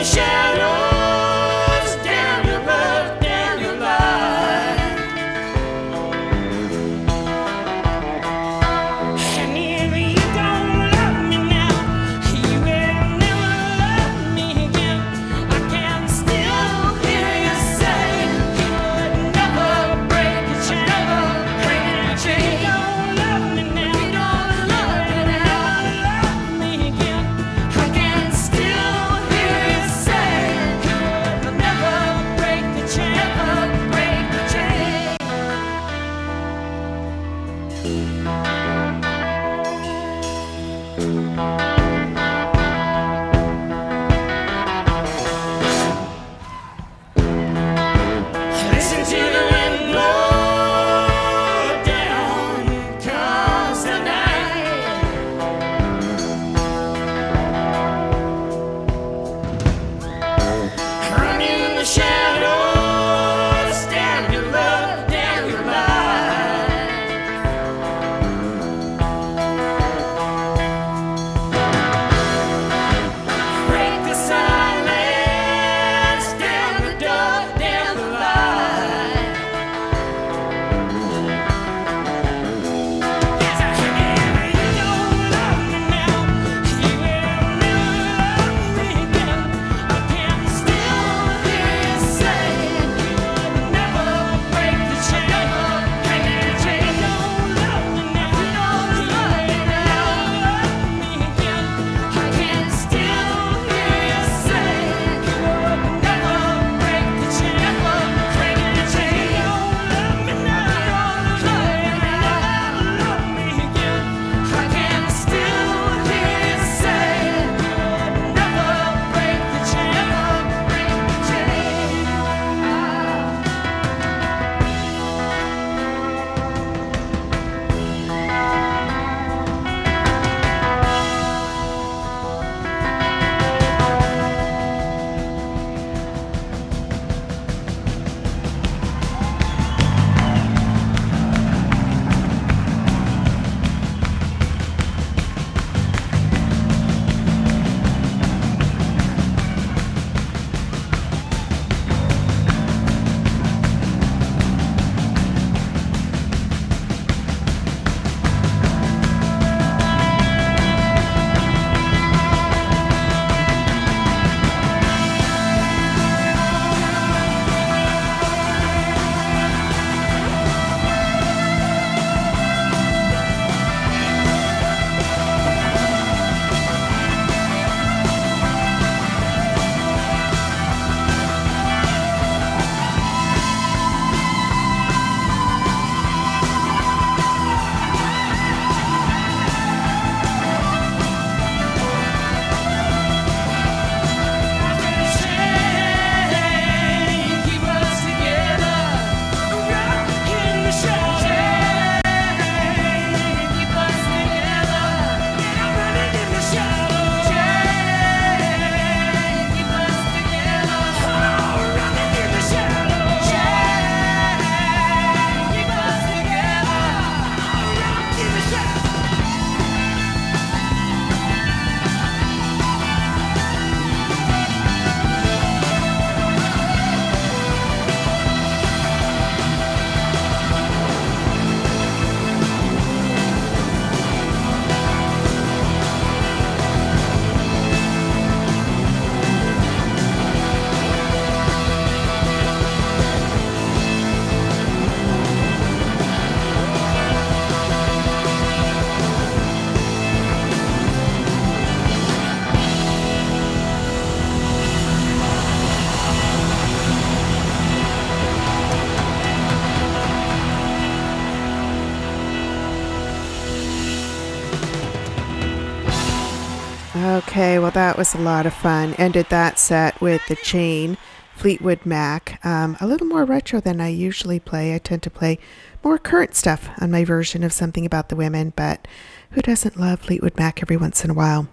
Okay, well, that was a lot of fun. Ended that set with The Chain, Fleetwood Mac. A little more retro than I usually play. I tend to play more current stuff on my version of Something About the Women, but who doesn't love Fleetwood Mac every once in a while?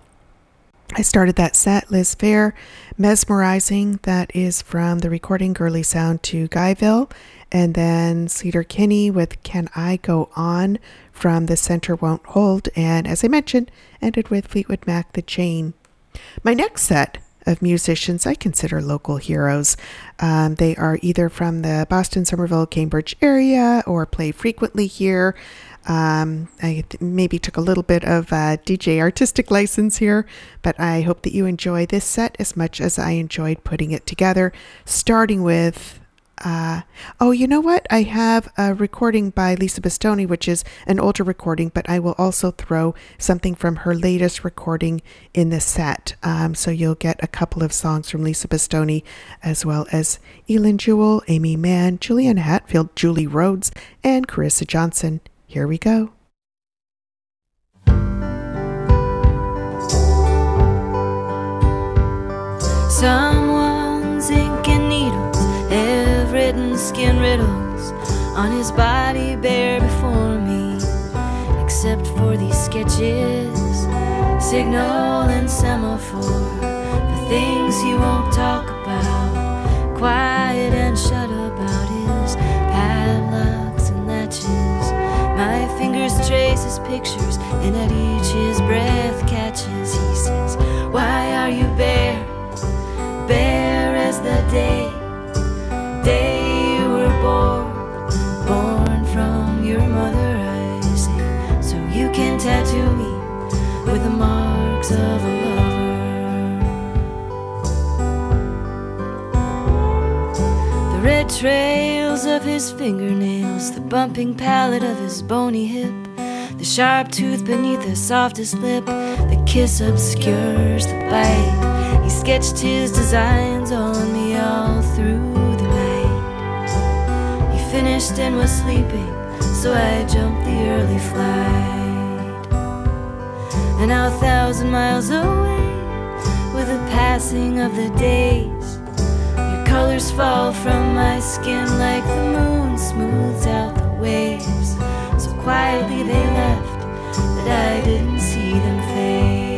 I started that set, Liz Phair, Mesmerizing. That is from the recording Girly Sound to Guyville. And then Sleater-Kinney with Can I Go On from The Center Won't Hold. And as I mentioned, ended with Fleetwood Mac, The Chain. My next set of musicians I consider local heroes. They are either from the Boston, Somerville, Cambridge area or play frequently here. I maybe took a little bit of DJ artistic license here, but I hope that you enjoy this set as much as I enjoyed putting it together, starting with oh, you know what? I have a recording by Lisa Bastoni, which is an older recording, but I will also throw something from her latest recording in the set. So you'll get a couple of songs from Lisa Bastoni, as well as Elin Jewell, Amy Mann, Juliana Hatfield, Julie Rhodes, and Carissa Johnson. Here we go. Someone's ink and needles have written skin riddles on his body bare before me, except for these sketches, signal and semaphore, the things he won't talk about, quiet and shut about his padlocks and latches. My fingers trace his pictures, and at each his breath catches. He says, why are you bare? Bare as the day you were born from your mother, I say, so you can tattoo me with the marks of a lover. The red trails of his fingernails, the bumping palate of his bony hip, the sharp tooth beneath the softest lip, the kiss obscures the bite. He sketched his designs on me all through the night. He finished and was sleeping, so I jumped the early flight. And now 1,000 miles away, with the passing of the days, your colors fall from my skin like the moon smooths out the waves. So quietly they left that I didn't see them fade.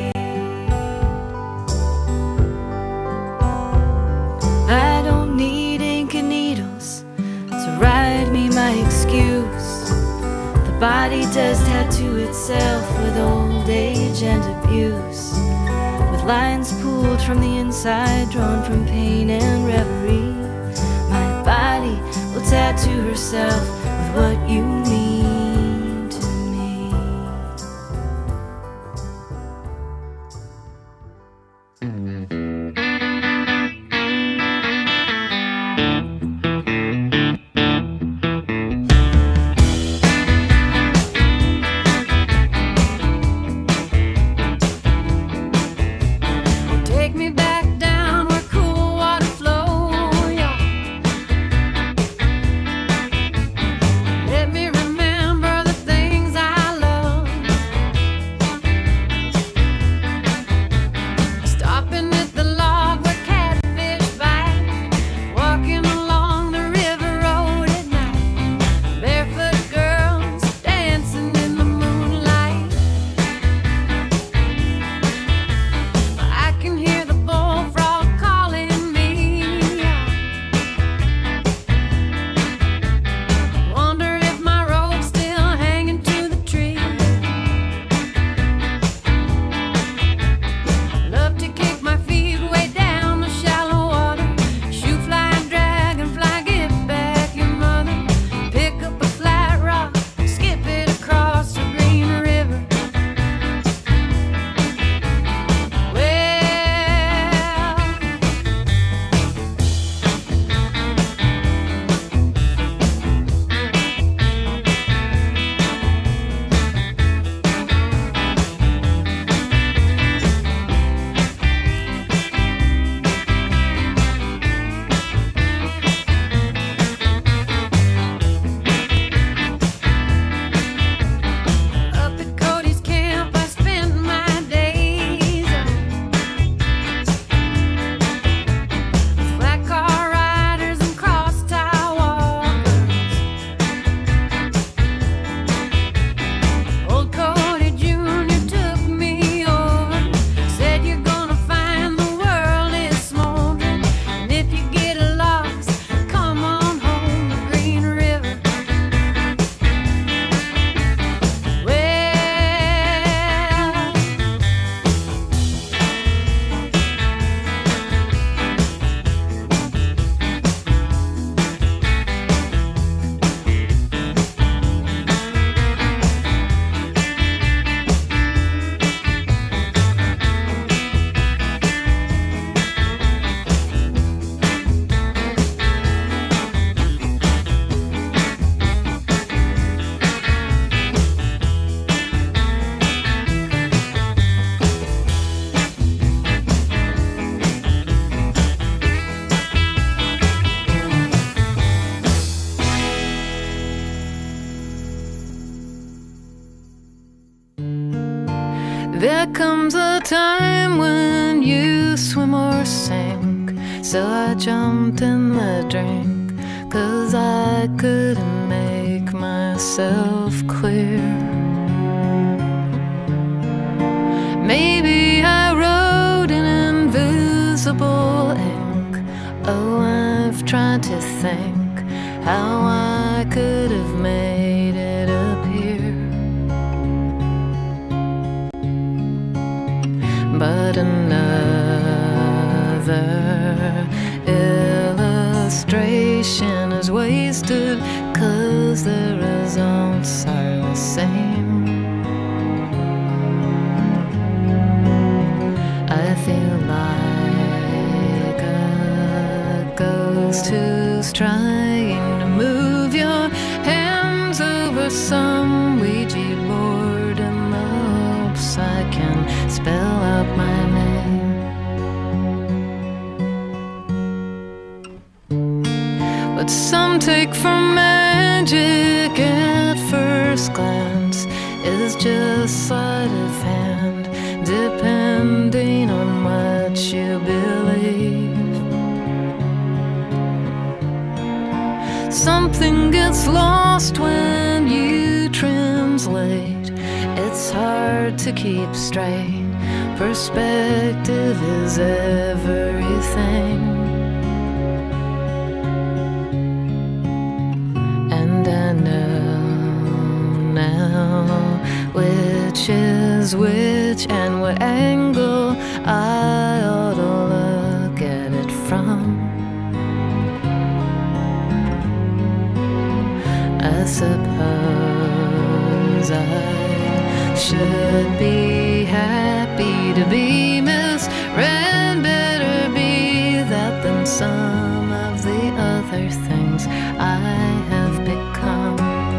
I don't need ink and needles to write me my excuse. The body does tattoo itself with old age and abuse, with lines pulled from the inside, drawn from pain and reverie. My body will tattoo herself with what you mean to me. Take me back down where cool water flows, yeah. Let me remember time when you swim or sink, so I jumped in the drink, 'cause I couldn't make myself clear. Maybe I wrote in invisible ink. Oh, I've tried to think how I could have made it appear. But another illustration is wasted, 'cause the results are the same. I feel like a ghost who's trying to move your hands over some Ouija board in the hopes I can spell out my name. What some take for magic at first glance is just sleight of hand, depending on what you believe. Something gets lost when you translate. It's hard to keep straight. Perspective is everything. And I know now which is which and what angle I ought to look at it from. I suppose I should be happy to be misread. Better be that than some of the other things I have become.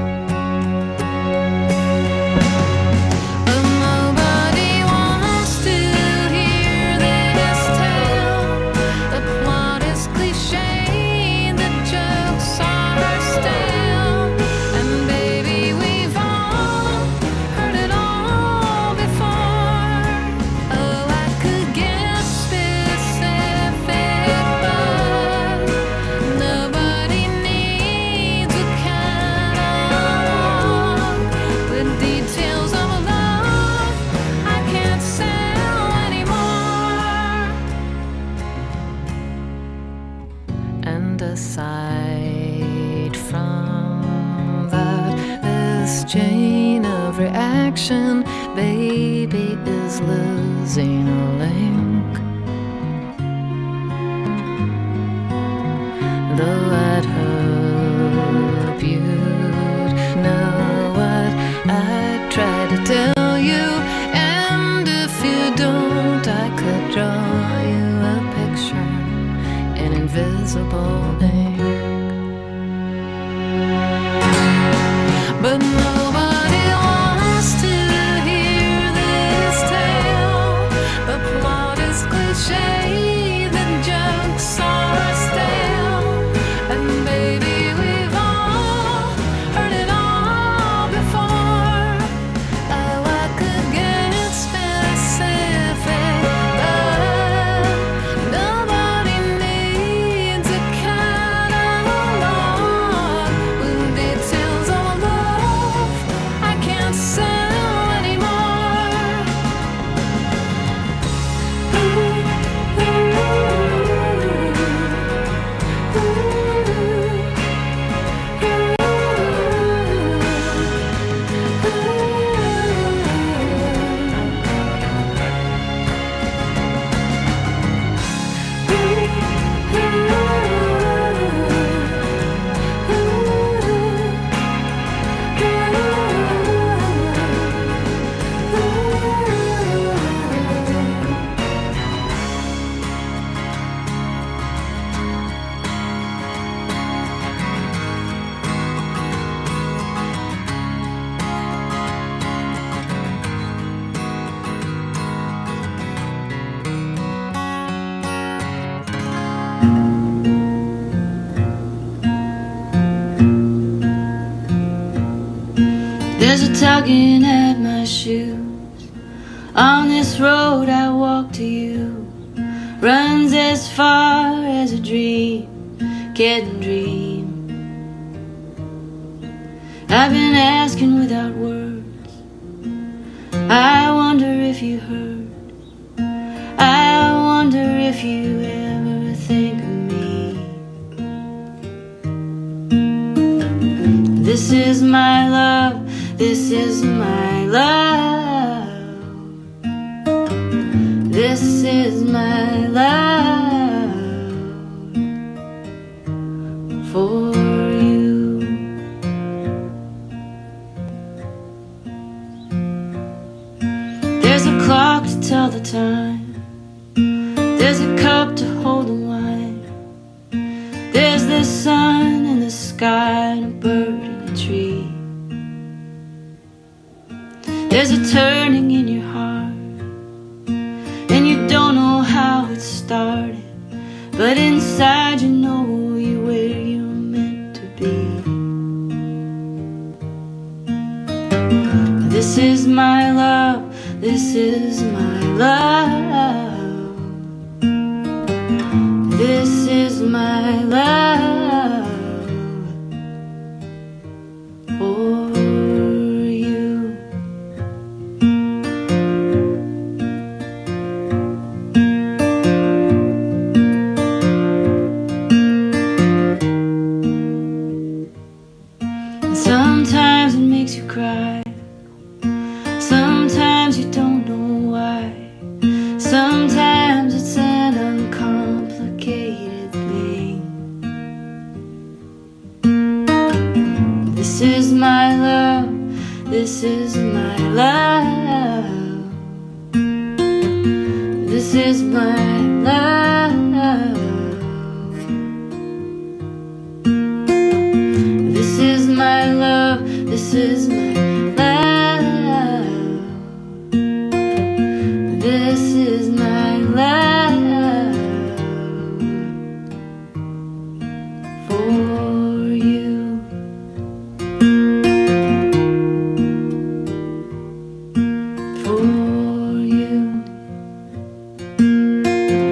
But nobody wants to hear this tale. The plot is cliche, the jokes are stale, and baby, we've all heard it all before. Oh, I could get specific, but nobody needs a catalog with details of love I can't sell anymore. And aside from that, this chain of reaction, baby, is losing a link. Though I'd hope you'd know what I try to tell you, and if you don't, I could draw you a picture in invisible ink. But nobody wants to hear this tale. The plot is cliche, the jokes are stale, and baby, we've all heard it all before. Oh, I could get specific, but nobody needs a catalog with details of love I can't sell anymore. There's a tugging at my shoes on this road I walk to you runs as far as a dream can dream. I've been asking without words, I wonder if you heard, I wonder if you ever think of me. This is my love, this is my love, this is my love for you. There's a clock to tell the time, there's a cup to hold the wine, there's the sun in the sky and a bird in a tree. There's a turning in your heart, and you don't know how it started, but inside you know you're where you're meant to be. This is my love, this is my love, this is my love for you. Sometimes it makes you cry, sometimes you don't know why, sometimes it's an uncomplicated thing. This is my love, this is my love, this is my love, this is my love, this is my love, this is my love for you. For you.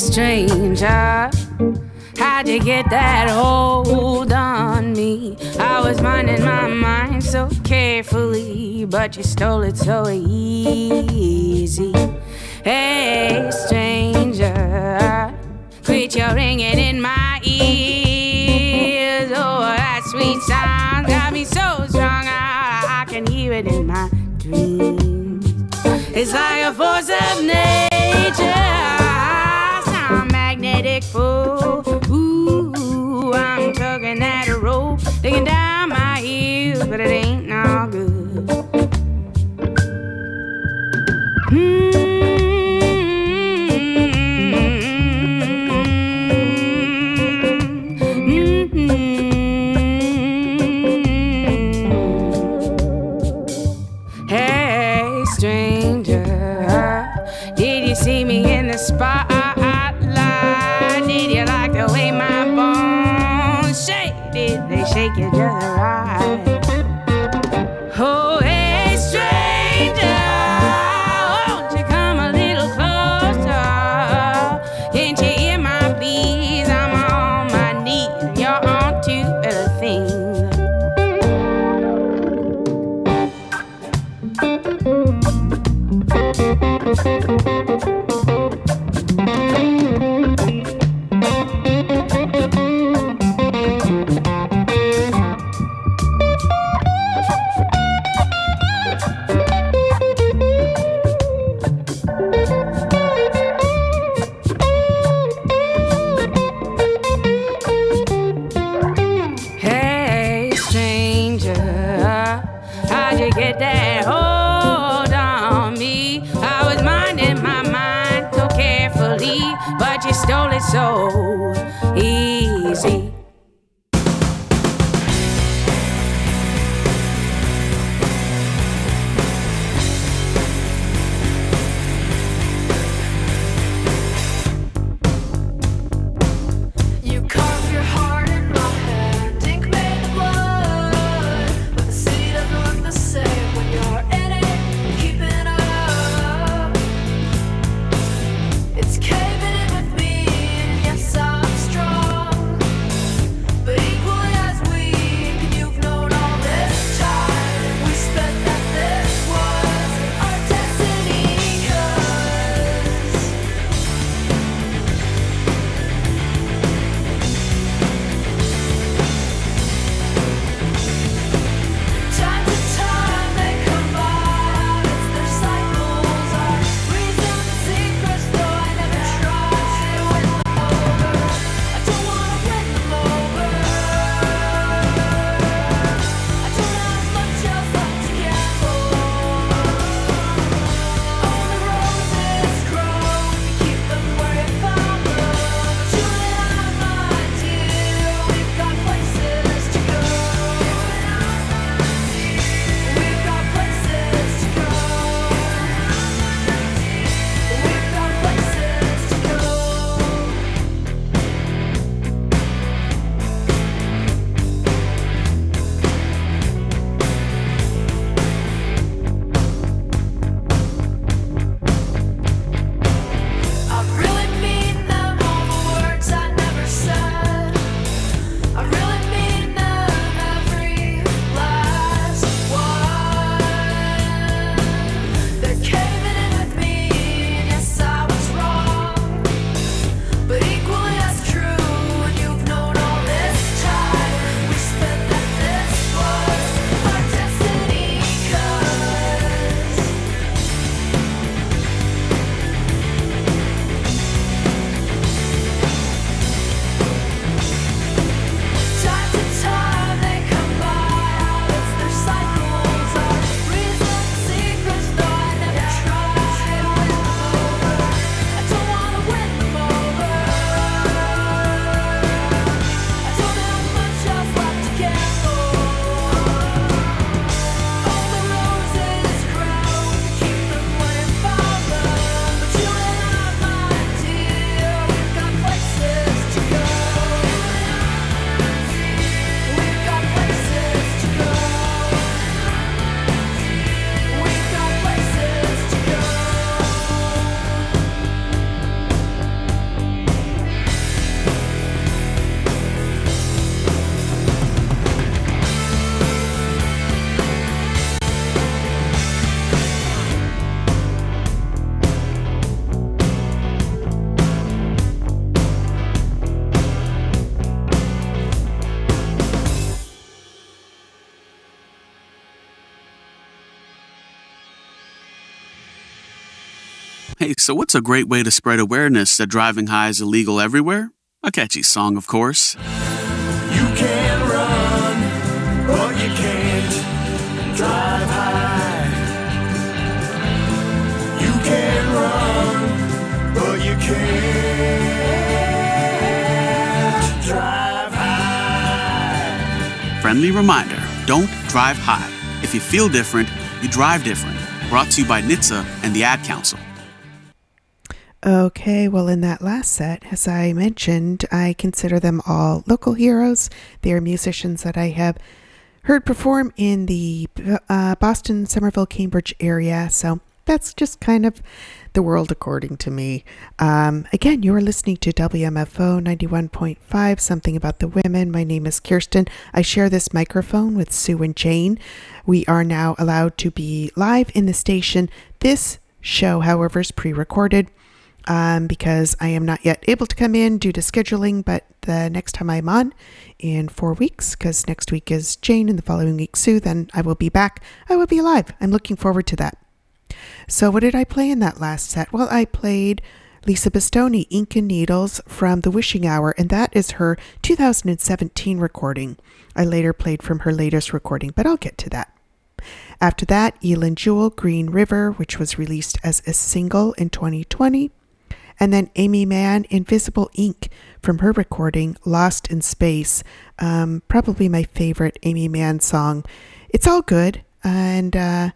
stranger, how'd you get that hold on me? I was minding my mind so carefully, but you stole it so easy. Hey, stranger, quit your ringing in my ears. Oh, that sweet sound got me so strong, I can hear it in my dreams. It's like a force of nature, some magnetic pull. Ooh, I'm tugging at a rope, digging down my heels, but it ain't no good. Hey, stranger, did you see me in the spotlight? Did you like the way my bones shake? Did they shake you just right? Oh, hey, stranger, won't you come a little closer? Can't you hear my pleas? I'm on my knees, and you're on to better things. Hey, stranger, how'd you get that hold on me? I was minding my mind so carefully, but you stole it so easy. You carve your heart in my hand, ink made of blood. But the city doesn't look the same when you're in it, keeping up. It's caving in with me, and yes, I Hey, so what's a great way to spread awareness that driving high is illegal everywhere? A catchy song, of course. You can run, but you can't drive high. You can run, but you can't drive high. Friendly reminder, don't drive high. If you feel different, you drive different. Brought to you by NHTSA and the Ad Council. Okay, well, in that last set, as I mentioned, I consider them all local heroes. They are musicians that I have heard perform in the Boston, Somerville, Cambridge area. So that's just kind of the world according to me. Again, you are listening to WMFO 91.5, Something About the Women. My name is Kirsten. I share this microphone with Sue and Jane. We are now allowed to be live in the station. This show, however, is pre-recorded. Because I am not yet able to come in due to scheduling, but the next time I'm on in 4 weeks, because next week is Jane and the following week Sue, then I will be back. I will be live. I'm looking forward to that. So what did I play in that last set? Well, I played Lisa Bastoni, Ink and Needles from The Wishing Hour, and that is her 2017 recording. I later played from her latest recording, but I'll get to that. After that, Elin Jewell, Green River, which was released as a single in 2020. And then Aimee Mann, Invisible Ink, from her recording, Lost in Space. Probably my favorite Aimee Mann song. It's all good. And, the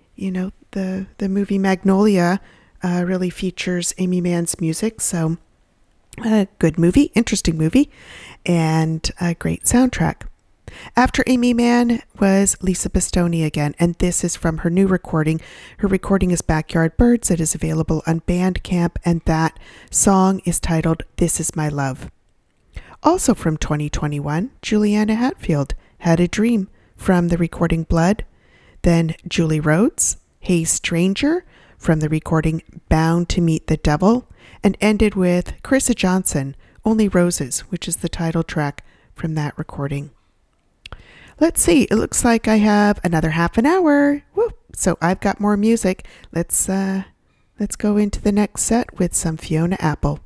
movie Magnolia really features Aimee Mann's music. So, a good movie, interesting movie, and a great soundtrack. After Aimee Mann was Lisa Bastoni again, and this is from her new recording. Her recording is Backyard Birds. It is available on Bandcamp, and that song is titled This Is My Love. Also from 2021, Juliana Hatfield, Had a Dream, from the recording Blood. Then Julie Rhodes, Hey Stranger, from the recording Bound to Meet the Devil, and ended with Carissa Johnson, Only Roses, which is the title track from that recording. Let's see, it looks like I have another half an hour. Woo! So I've got more music. Let's go into the next set with some Fiona Apple.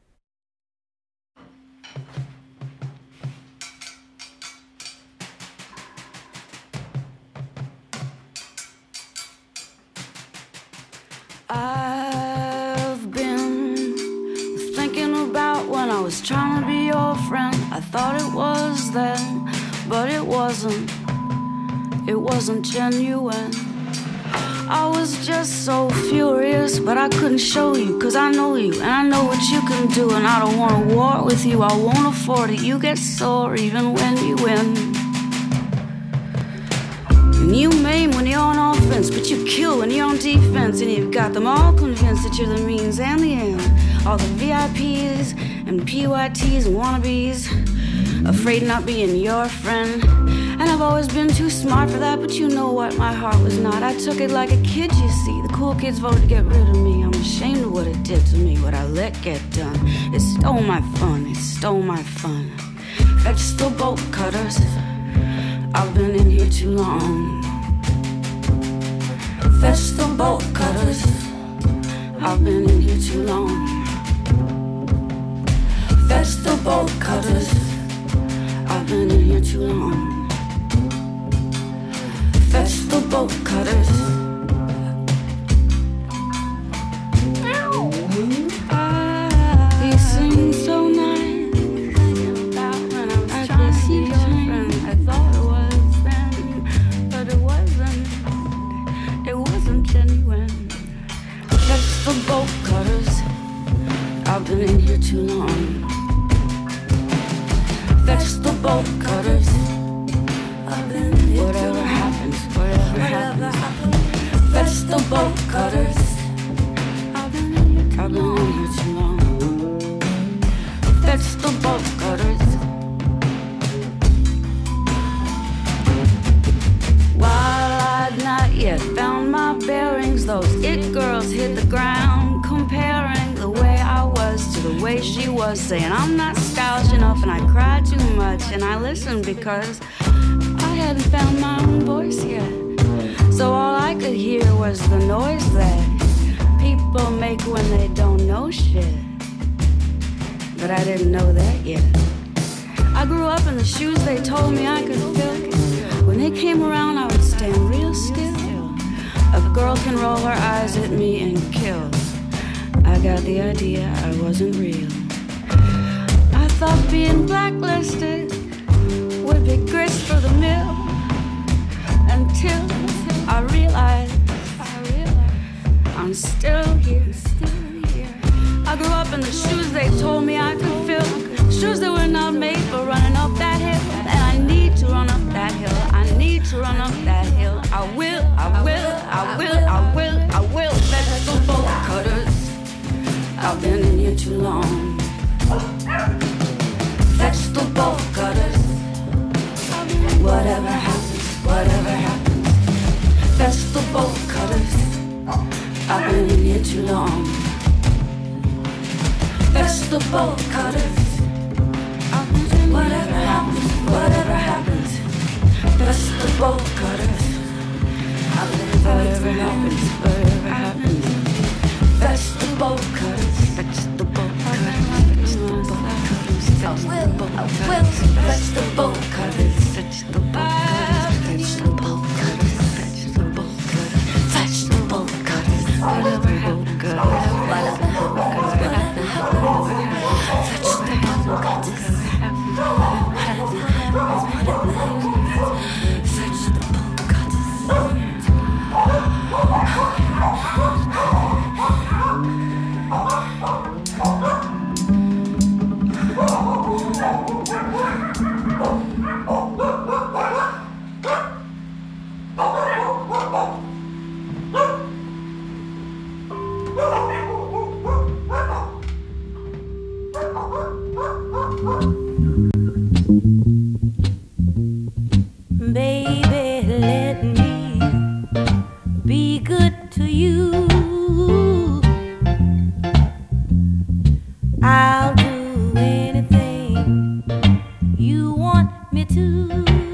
I've been thinking about when I was trying to be your friend. I thought it was then, but it wasn't genuine. I was just so furious, but I couldn't show you, cause I know you, and I know what you can do, and I don't want to war with you, I won't afford it. You get sore even when you win, and you maim when you're on offense, but you kill when you're on defense, and you've got them all convinced that you're the means and the end. All the VIPs and PYTs and wannabes, afraid of not being your friend. And I've always been too smart for that, but you know what, my heart was not. I took it like a kid, you see. The cool kids voted to get rid of me. I'm ashamed of what it did to me, what I let get done. It stole my fun, it stole my fun. Fetch the bolt cutters, I've been in here too long. Fetch the bolt cutters, I've been in here too long. Fetch the bolt cutters, I've been in here too long. Fetch the bolt cutters. You sing so nice. I could see your friend. I thought it was then, but it wasn't. It wasn't genuine. Fetch the bolt cutters. I've been in here too long. Fetch the bolt cutters. Whatever happens, whatever happens. Fetch the bolt cutters. I've been in here too long. Fetch the bolt cutters. While I'd not yet found my bearings, those it girls hit the ground, comparing the way I was to the way she was, saying I'm not stylish enough and I cry too much, and I listened because I hadn't found my own voice yet. So all I could hear was the noise that people make when they don't know shit. But I didn't know that yet. I grew up in the shoes they told me I could fill. When they came around, I would stand real still. A girl can roll her eyes at me and kill. I got the idea I wasn't real. I thought being blacklisted would be grist for the mill. Until I realized I'm still here. I grew up in the shoes they told me I could fill. Shoes that were not made for running up that hill. And I need to run up that hill. I need to run up that hill. I will. Vegetable cutters, I've been in here too long. Vegetable cutters, whatever happens. Vegetable cutters, I've been in here too long. Vegetable cutters, whatever happens. Vegetable cutters, whatever happens. Vegetable cutters, vegetable cutters. I will. Vegetable cutters, vegetable cutters. Whatever happens. Baby, let me be good to you. I'll do anything you want me to.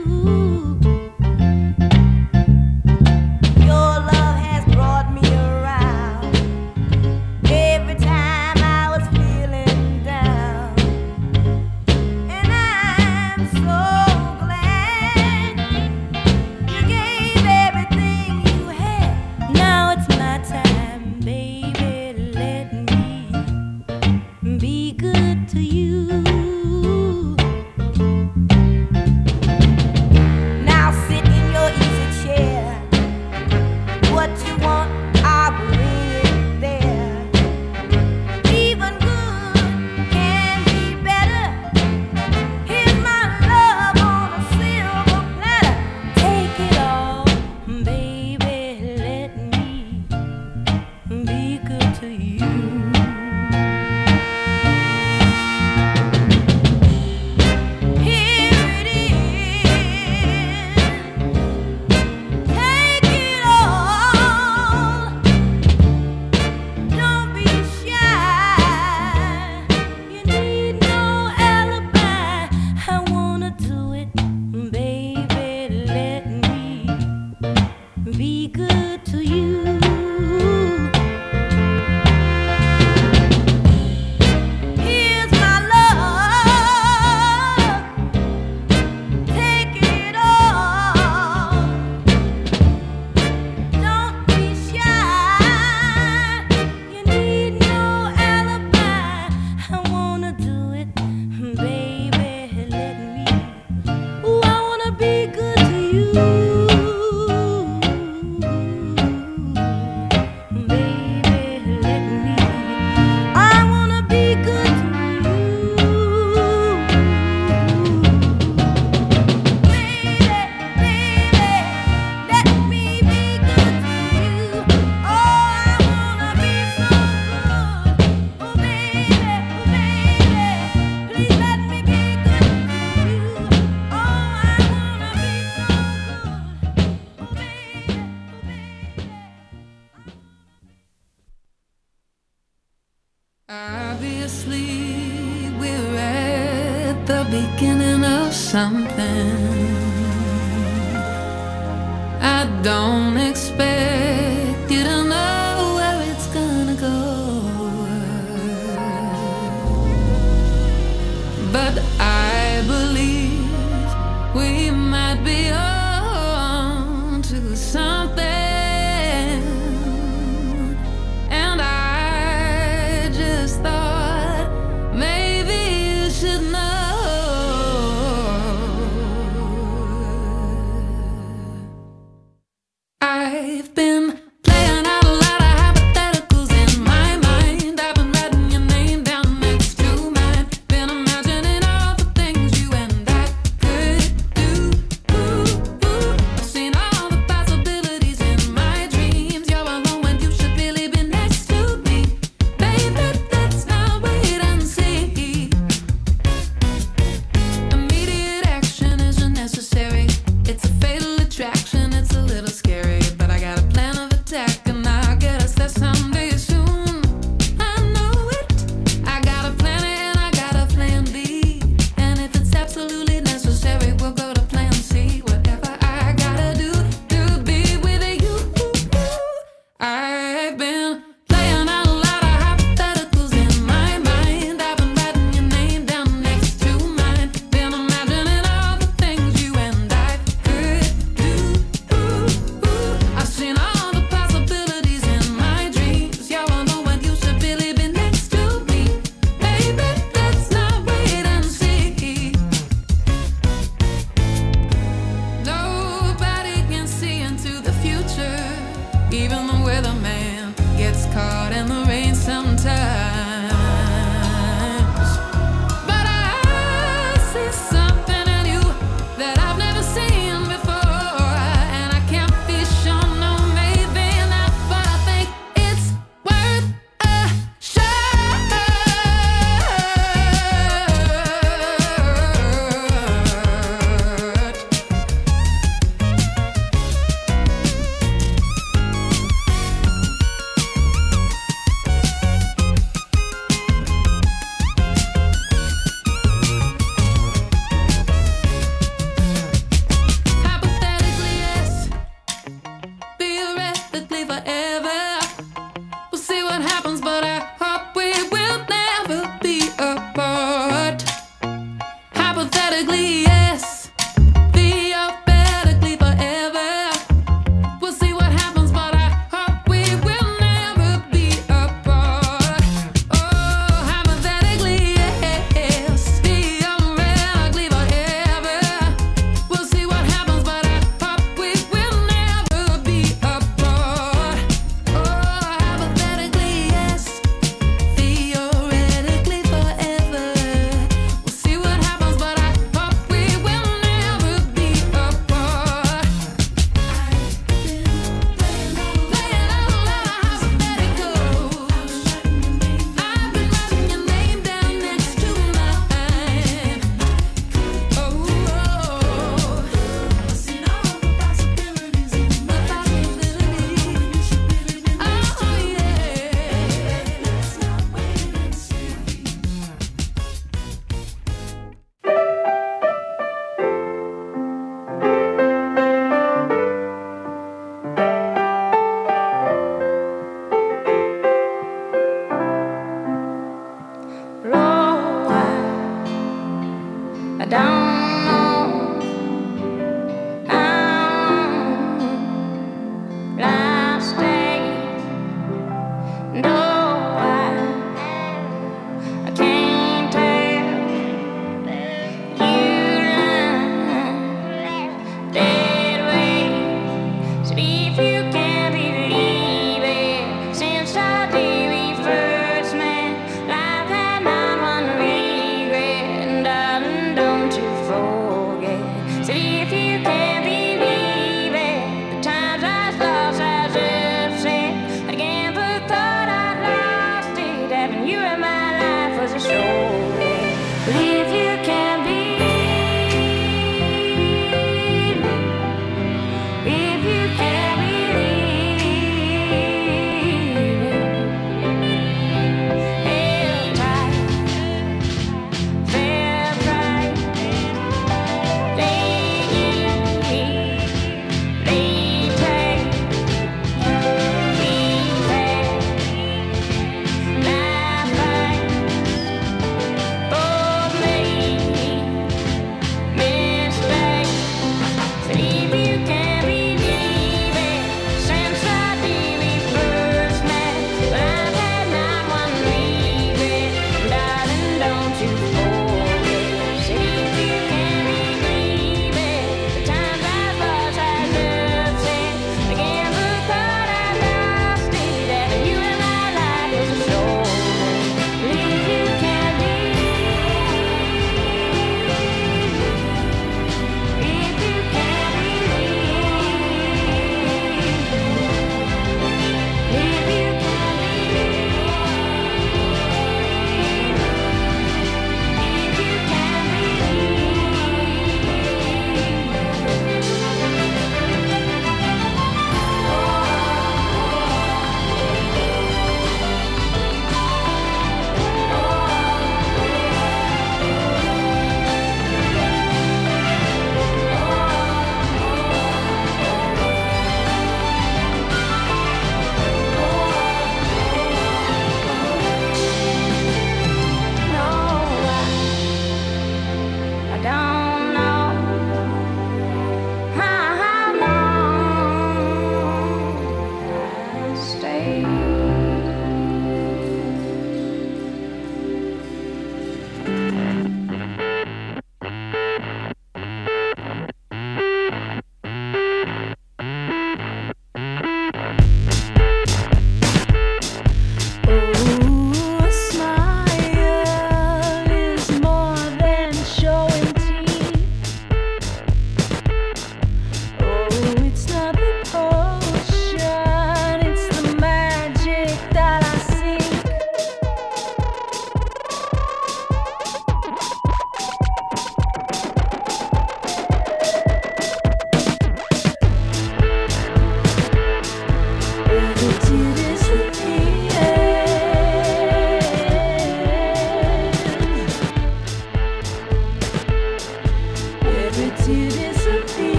Your love has brought me around every time I was feeling down. And I'm so glad you gave everything you had. Now it's my time, baby, let me be good to you. Now sit in your easy chair. What you want, I'll bring it there. Even good can be better. Here's my love on a silver platter. Take it all, baby, let me be good to you. Here it is. Take it all. Don't be shy. You need no alibi. I wanna do it, baby. Let me be good to you. Here's my love. Take it all. Don't be shy. You need no alibi. I wanna do it, baby. Let me. Ooh, I wanna be good to you, baby. Let me. I wanna be good to you, baby. Let me be good to you. Oh, I wanna be so good. Oh, baby, please let me be good to you. Oh, I wanna be so good. Oh, baby. Obviously, we're at the beginning of something. I don't expect you to know where it's gonna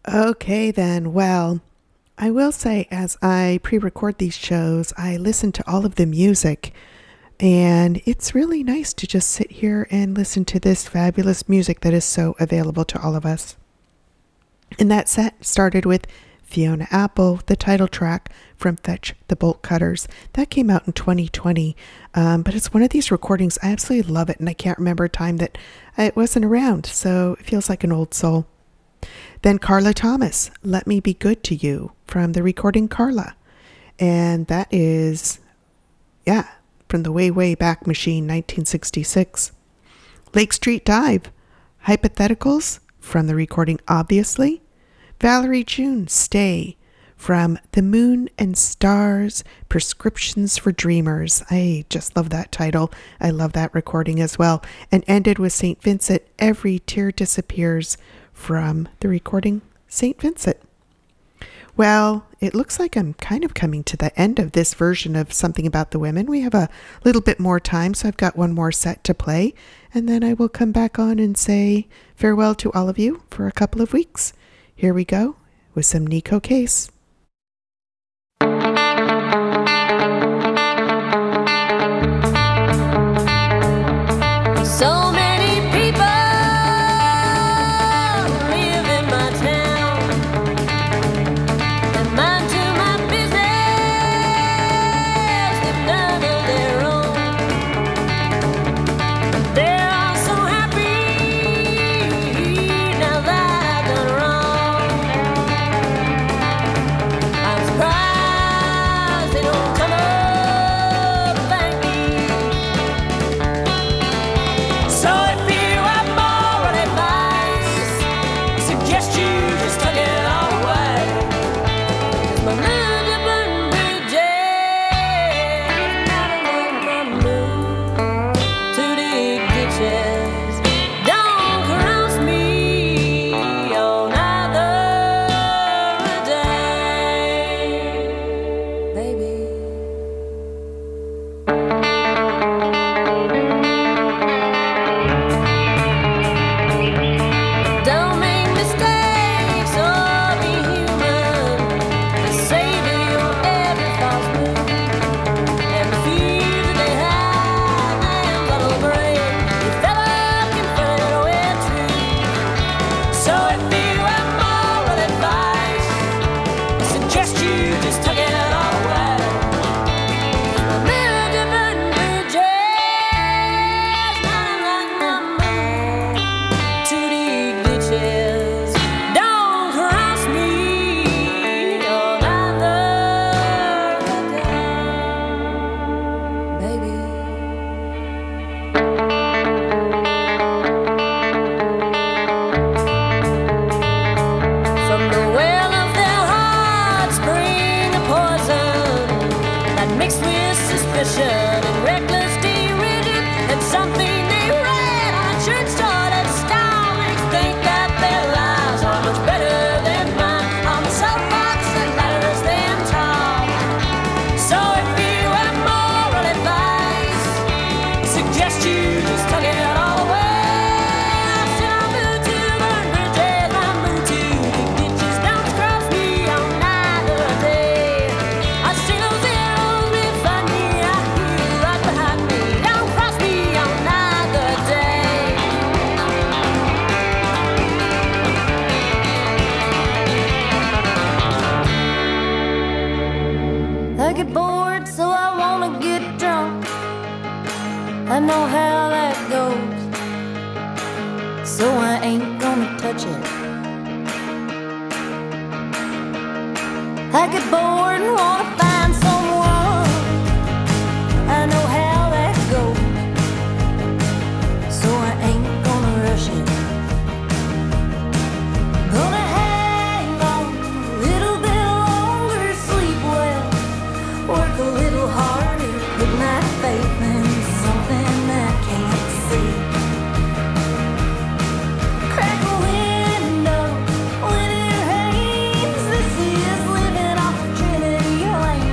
Okay, then. Well, I will say, as I pre-record these shows, I listen to all of the music, and it's really nice to just sit here and listen to this fabulous music that is so available to all of us. And that set started with Fiona Apple, the title track from Fetch the Bolt Cutters. That came out in 2020, but it's one of these recordings. I absolutely love it, and I can't remember a time that it wasn't around, so it feels like an old soul. Then Carla Thomas, Let Me Be Good to You, from the recording Carla. And that is, from the way, way back machine, 1966. Lake Street Dive, Hypotheticals, from the recording Obviously. Valerie June, Stay, from The Moon and Stars, Prescriptions for Dreamers. I just love that title. I love that recording as well. And ended with St. Vincent, Every Tear Disappears, from the recording St. Vincent. Well, it looks like I'm kind of coming to the end of this version of Something About the Women. We have a little bit more time, so I've got one more set to play, and then I will come back on and say farewell to all of you for a couple of weeks. Here we go with some Nico Case. So many people live in my town, and mind to my business, they've none of their own. They're all so happy now that I've done wrong. I'm surprised they don't come up and thank me. So if you have moral advice, suggest you just tuck it all away. 'Cause my mood to burn bridges, not enough from blue to dig ditches. Don't cross me on either day, baby. Don't make mistakes or be human. The savior your every false move, and the fears they have and that'll break. You fell up confronted with truth. So if you have moral advice, I suggest you just tuck it all away. I'm meant to burn bridges, not like my moon to dig ditches. Don't cross me on either day, baby. From the well of their heart spring a poison that mixed with suspicion and reckless derision, and something they read on a church-started style makes think that their lives are much better than mine on the soapbox that ladders them tall. So if you have moral advice, suggest you just tuck it all away. I said I moved to burn bridges, I moved to dig ditches. Don't cross me on either day. I see those arrows behind me, I hear you right behind me. Don't cross me on either day. I get bored, so I wanna get drunk. I know how that goes, so I ain't gonna touch it. I get bored and wanna find someone. I know how that goes, so I ain't gonna rush it. Gonna hang on a little bit longer, sleep well, work a little harder, put my faith in something I can't see. Crack a window when it rains. This is living off Trinity Lane.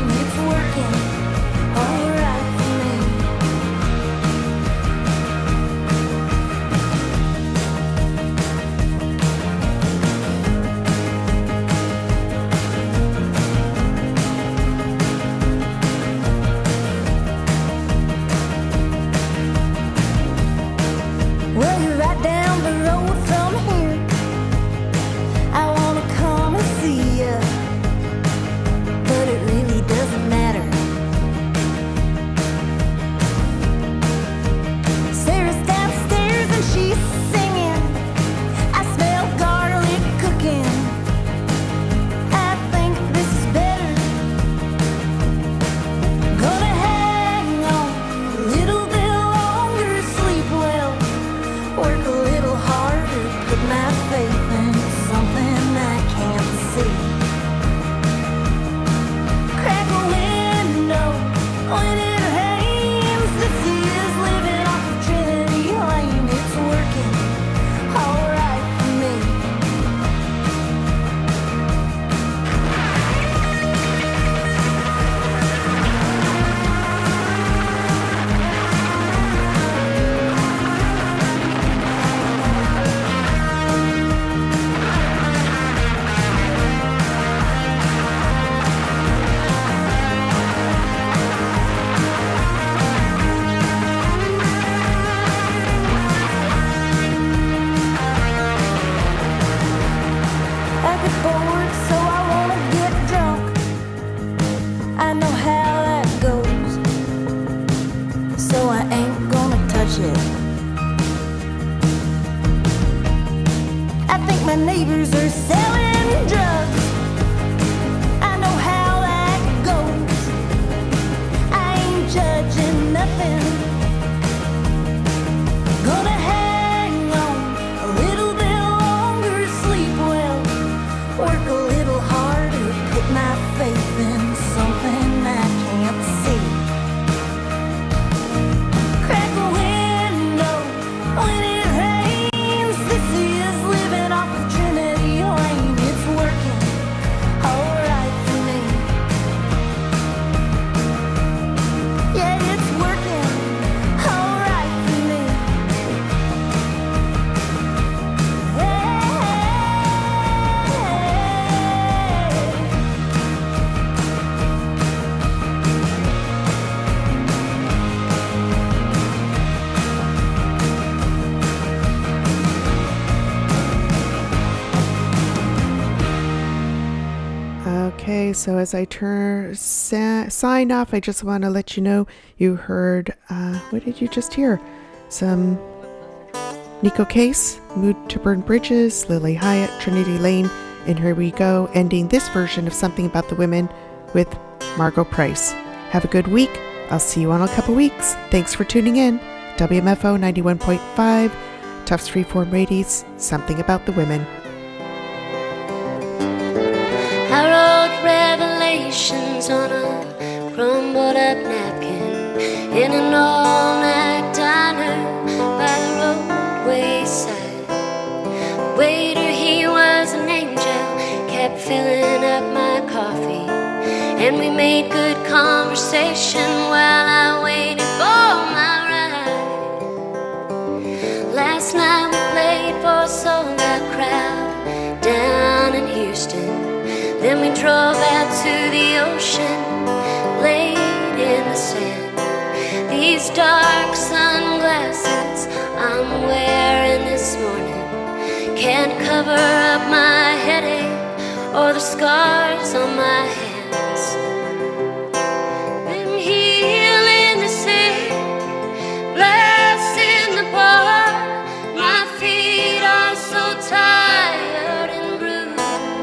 my neighbors are selling drugs. I know how that goes. I ain't judging nothing. Gonna hang on a little bit longer, sleep well, work a little harder, put my faith in something I can't see. Crack a window when it rains. This is living off of Trinity Lane. It's working alright for me. Yeah, it's working alright for me. Okay, so as I sign off, I just want to let you know you heard, what did you just hear? Some Nico Case, Mood to Burn Bridges, Lily Hyatt, Trinity Lane, and here we go, ending this version of Something About the Women with Margot Price. Have a good week. I'll see you in a couple weeks. Thanks for tuning in. WMFO 91.5, Tufts Freeform Radies, Something About the Women. I wrote Revelations on a crumbled up napkin in an all-night diner by the roadway side. The waiter, he was an angel, kept filling up my coffee, and we made good conversation while I waited for my ride. Last night we played for a sold-out crowd down in Houston. Then we drove out to the ocean, laid in the sand. These dark sunglasses I'm wearing this morning can't cover up my headache or the scars on my hands. Been healing the sick, blessing the poor. My feet are so tired and bruised.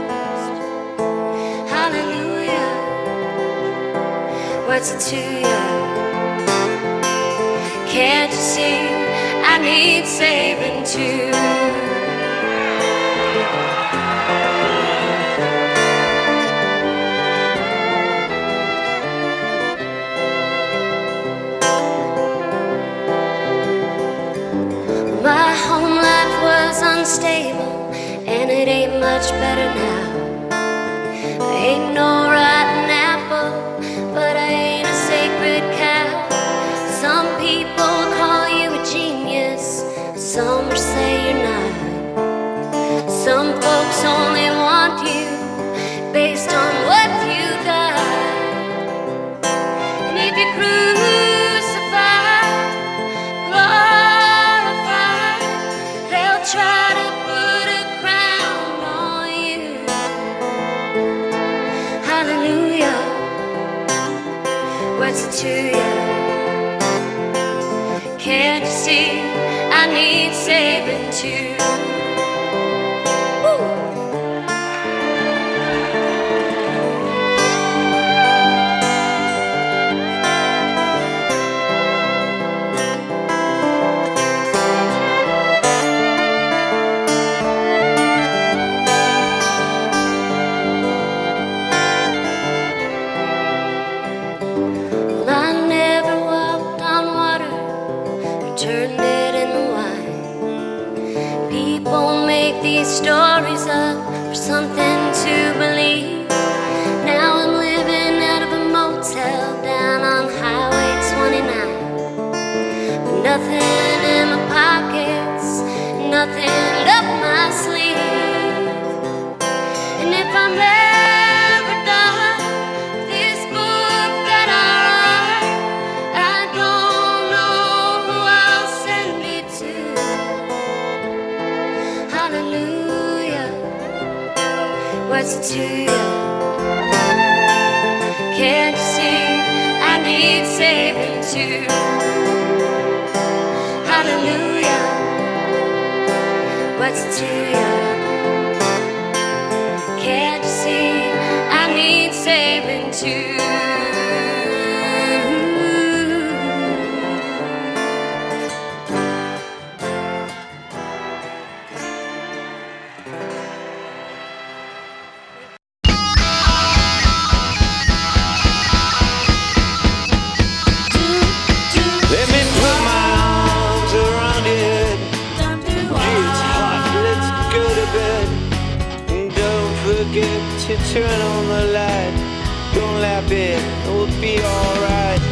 Hallelujah, what's it to you? Can't you see I need saving too? My home life was unstable, and it ain't much better now. I ain't no rotten apple, but I ain't a sacred cow. Some people call you a genius, some will say you're not. Some folks only want you based on what you got. And if you crucify, glorify, they'll try to put a crown on you. Hallelujah, what's it to you? Can't you see I need saving too? Stories up for something to believe. Now I'm living out of a motel down on Highway 29. With nothing in my pockets, nothing up my sleeve. And if I'm ever done with this book that I write, I don't know who I'll send it to. Hallelujah, what's it to you? Can't you see I need saving too? Hallelujah, what's it to you? Can't you see I need saving too? Let me put my arms around your head. It's hot, let's go to bed. And don't forget to turn on the light. Don't laugh it, it'll be alright.